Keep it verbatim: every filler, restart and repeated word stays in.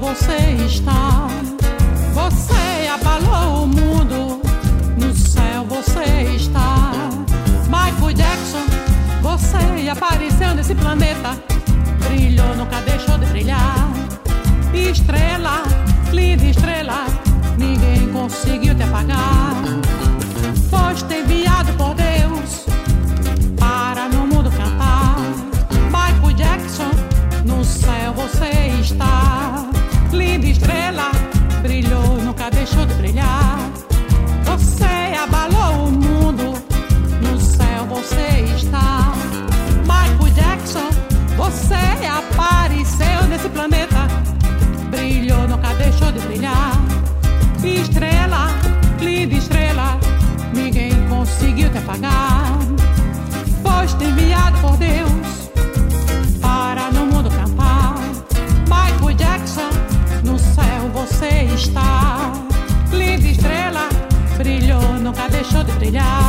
você está. Você abalou o mundo, no céu você está. Michael Jackson, você apareceu nesse planeta, brilhou, nunca deixou de brilhar. Estrela, linda estrela, ninguém conseguiu te apagar. Foste enviado por Deus para no mundo cantar. Michael Jackson, no céu você está. Linda estrela, brilhou, nunca deixou de brilhar. Você abalou o mundo, no céu você está. Michael Jackson, você apareceu nesse planeta, brilhou, nunca deixou de brilhar. Estrela, linda estrela, ninguém conseguiu te apagar. Foste enviado por Deus para no mundo cantar. Michael Jackson, no céu você está. Linda estrela, brilhou, nunca deixou de brilhar.